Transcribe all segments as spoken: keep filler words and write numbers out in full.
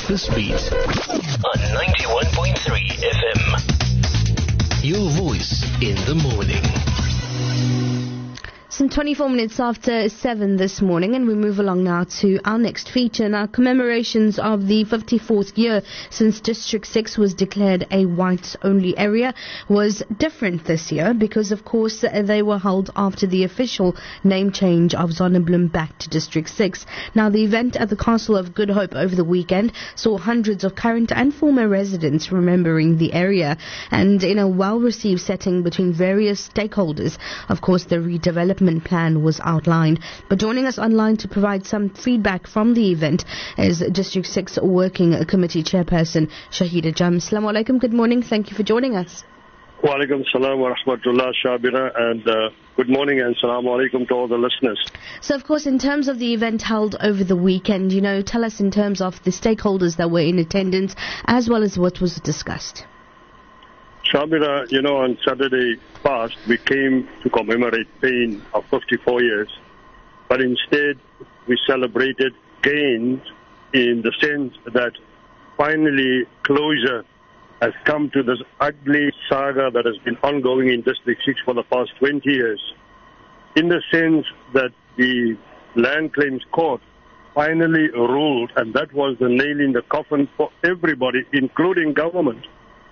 Breakfast Beat on ninety-one point three F M. Your voice in the morning. Some twenty-four minutes after seven this morning, and we move along now to our next feature. Now, commemorations of the fifty-fourth year since District six was declared a whites-only area was different this year because, of course, they were held after the official name change of Zonnebloem back to District six. Now, the event at the Castle of Good Hope over the weekend saw hundreds of current and former residents remembering the area, and in a well-received setting between various stakeholders. Of course, the redevelopment plan was outlined. But joining us online to provide some feedback from the event is District six Working Committee Chairperson Shahida Jam. Assalamu alaikum. Good morning. Thank you for joining us. Wa alaikum salam wa rahmatullah, Shabira, and uh, good morning and salamu alaikum to all the listeners. So, of course, in terms of the event held over the weekend, you know, tell us in terms of the stakeholders that were in attendance as well as what was discussed. Shabira, you know, on Saturday past, we came to commemorate pain of fifty-four years, but instead we celebrated gains in the sense that finally closure has come to this ugly saga that has been ongoing in District six for the past twenty years, in the sense that the Land Claims Court finally ruled, and that was the nail in the coffin for everybody, including government.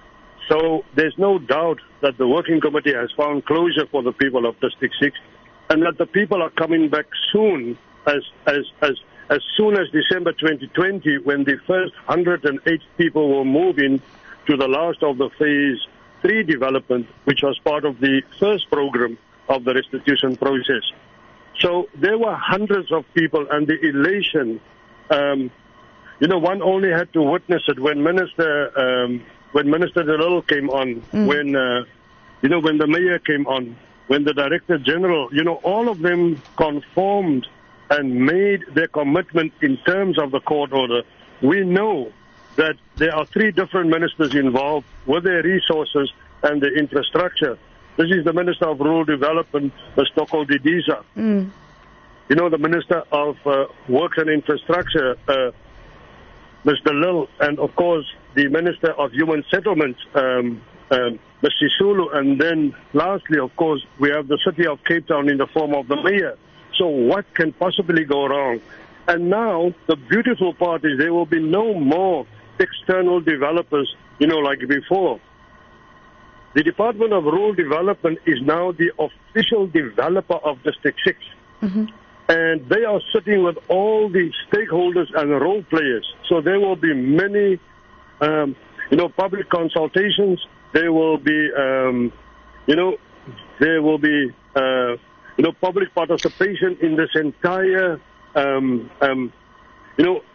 So there's no doubt that the working committee has found closure for the people of District six, and that the people are coming back soon, as as as as soon as December twenty twenty, when the first one hundred eight people will move in to the last of the phase three development, which was part of the first program of the restitution process. So there were hundreds of people, and the elation, um, you know, one only had to witness it when Minister. Um, When Minister De Lille came on, mm. when, uh, you know, when the Mayor came on, when the Director General, you know, all of them conformed and made their commitment in terms of the court order. We know that there are three different ministers involved with their resources and the infrastructure. This is the Minister of Rural Development, Mister Stocko Didiza. Mm. You know, the Minister of uh, Works and Infrastructure, uh, Mister Lil, and of course the Minister of Human Settlements, um, um, Mister Sisulu, and then lastly, of course, we have the City of Cape Town in the form of the Mayor. So what can possibly go wrong? And now the beautiful part is there will be no more external developers, you know, like before. The Department of Rural Development is now the official developer of District six. Mm-hmm. And they are sitting with all the stakeholders and role players. So there will be many, um, you know, public consultations. There will be, um, you know, there will be, uh, you know, public participation in this entire, um, um, you know,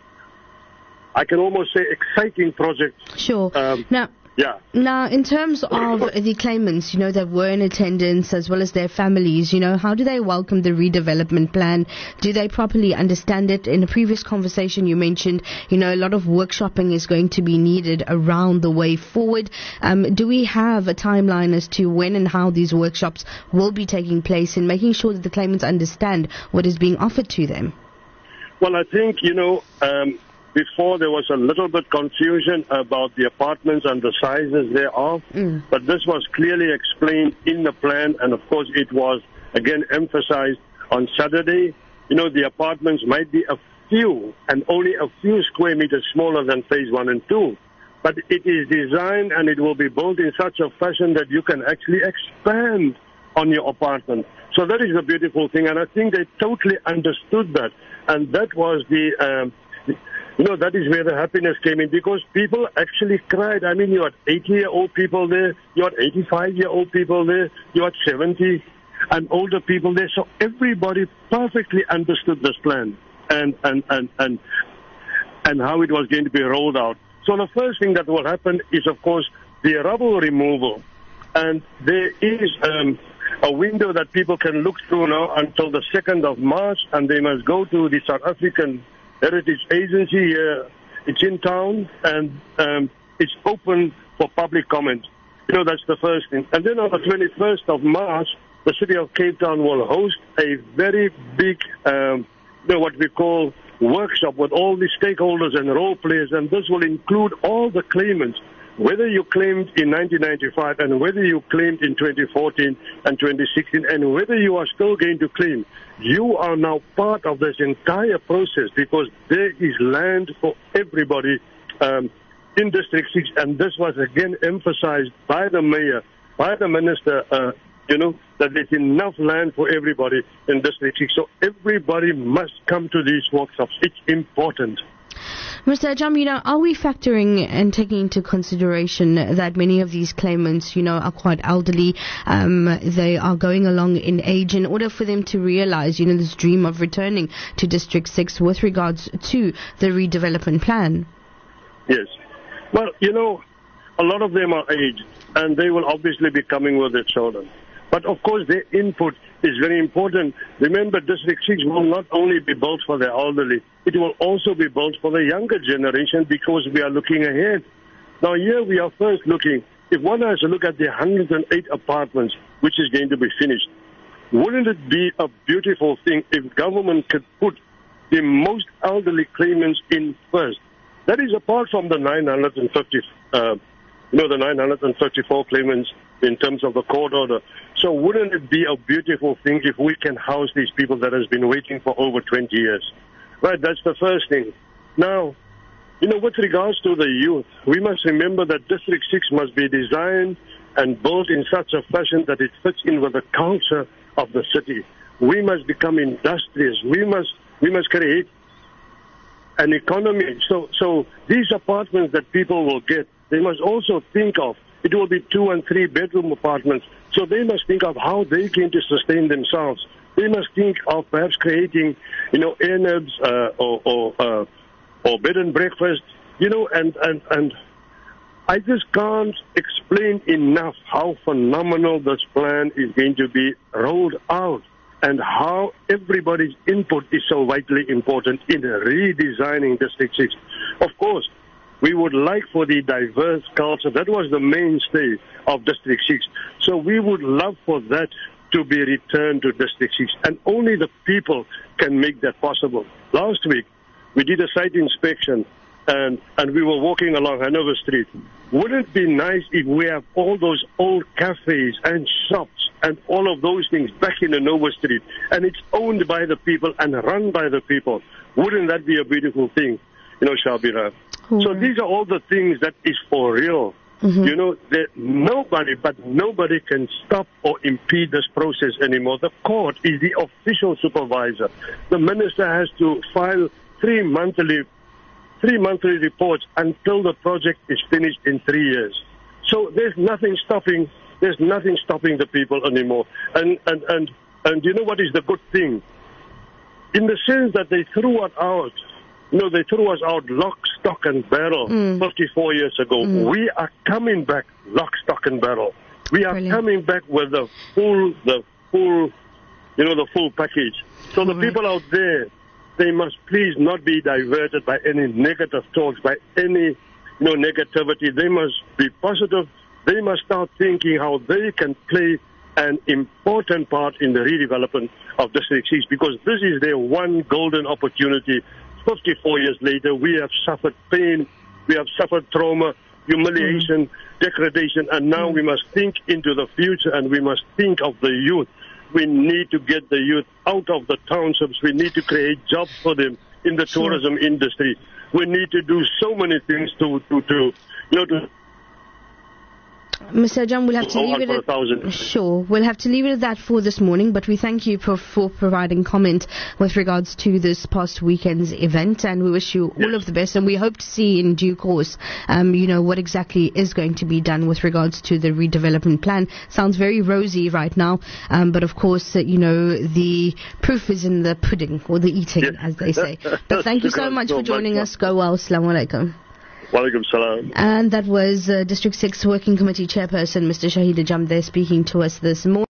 I can almost say exciting project. Sure. Um, now. Yeah. Now, in terms of the claimants, you know, that were in attendance as well as their families, you know, how do they welcome the redevelopment plan? Do they properly understand it? In a previous conversation, you mentioned, you know, a lot of workshopping is going to be needed around the way forward. Um, do we have a timeline as to when and how these workshops will be taking place in making sure that the claimants understand what is being offered to them? Well, I think, you know, um, before there was a little bit confusion about the apartments and the sizes thereof, mm. but this was clearly explained in the plan, and of course it was again emphasized on Saturday. You know, the apartments might be a few and only a few square meters smaller than phase one and two, but it is designed and it will be built in such a fashion that you can actually expand on your apartment. So that is a beautiful thing, and I think they totally understood that, and that was the um, You know, that is where the happiness came in, because people actually cried. I mean, you had eighty-year-old people there, you had eighty-five-year-old people there, you had seventy and older people there. So everybody perfectly understood this plan and, and, and, and, and how it was going to be rolled out. So the first thing that will happen is, of course, the rubble removal. And there is um, a window that people can look through now until the second of March, and they must go to the South African Heritage Agency here. It's in town, and um, it's open for public comment. You know, that's the first thing. And then on the twenty-first of March, the City of Cape Town will host a very big um, you know, what we call workshop with all the stakeholders and role players, and this will include all the claimants, whether you claimed in nineteen ninety-five and whether you claimed in twenty fourteen and twenty sixteen and whether you are still going to claim. You are now part of this entire process because there is land for everybody um, in District six, and this was again emphasized by the mayor, by the minister, uh, you know, that there's enough land for everybody in District six. So everybody must come to these workshops. It's important. Mister Ajam, you know, are we factoring and taking into consideration that many of these claimants, you know, are quite elderly, um, they are going along in age, in order for them to realize, you know, this dream of returning to District six with regards to the redevelopment plan? Yes. Well, you know, a lot of them are aged, and they will obviously be coming with their children. But of course, their input is very important. Remember, District six will not only be built for the elderly, it will also be built for the younger generation because we are looking ahead. Now, here we are first looking, if one has to look at the one hundred eight apartments, which is going to be finished, wouldn't it be a beautiful thing if government could put the most elderly claimants in first? That is apart from the nine hundred fifty, uh, you know, the nine hundred fifty-four claimants in terms of the court order. So wouldn't it be a beautiful thing if we can house these people that has been waiting for over twenty years? Right, that's the first thing. Now, you know, with regards to the youth, we must remember that District six must be designed and built in such a fashion that it fits in with the culture of the city. We must become industrious. We must we must create an economy. So, so these apartments that people will get, they must also think of, it will be two and three bedroom apartments. So they must think of how they can to sustain themselves. They must think of perhaps creating, you know, A N Bs uh, or or, uh, or bed and breakfast, you know, and, and, and I just can't explain enough how phenomenal this plan is going to be rolled out and how everybody's input is so vitally important in redesigning District six. Of course, we would like for the diverse culture. That was the mainstay of District six. So we would love for that to be returned to District six. And only the people can make that possible. Last week, we did a site inspection, and, and we were walking along Hanover Street. Wouldn't it be nice if we have all those old cafes and shops and all of those things back in Hanover Street, and it's owned by the people and run by the people? Wouldn't that be a beautiful thing, you know, Shabira? Mm-hmm. So these are all the things that is for real. Mm-hmm. You know, that nobody, but nobody can stop or impede this process anymore. The court is the official supervisor. The minister has to file three monthly, three monthly reports until the project is finished in three years. So there's nothing stopping, there's nothing stopping the people anymore. And, and, and, and you know what is the good thing? In the sense that they threw it out, you know, they threw us out lock, stock, and barrel mm. fifty-four years ago. Mm. We are coming back lock, stock, and barrel. We are Brilliant. coming back with the full, the full, you know, the full package. So All the right. people out there, they must please not be diverted by any negative talks, by any, you know, negativity. They must be positive. They must start thinking how they can play an important part in the redevelopment of District six, because this is their one golden opportunity. fifty-four years later, we have suffered pain, we have suffered trauma, humiliation, mm. degradation, and now mm. we must think into the future, and we must think of the youth. We need to get the youth out of the townships. We need to create jobs for them in the sure. tourism industry. We need to do so many things to, to, to you know, to Mister Ajam, we'll have to leave it at, sure, we'll have to leave it at that for this morning, but we thank you for, for providing comment with regards to this past weekend's event, and we wish you yes. all of the best, and we hope to see in due course, um, you know, what exactly is going to be done with regards to the redevelopment plan. Sounds very rosy right now, um, but of course, uh, you know, the proof is in the pudding, or the eating, yes. as they say. But thank you so much for joining us. Go well. Assalamu alaikum. Walaikum salam. And that was uh, District six Working Committee Chairperson, Mister Shahid Ajam, there speaking to us this morning.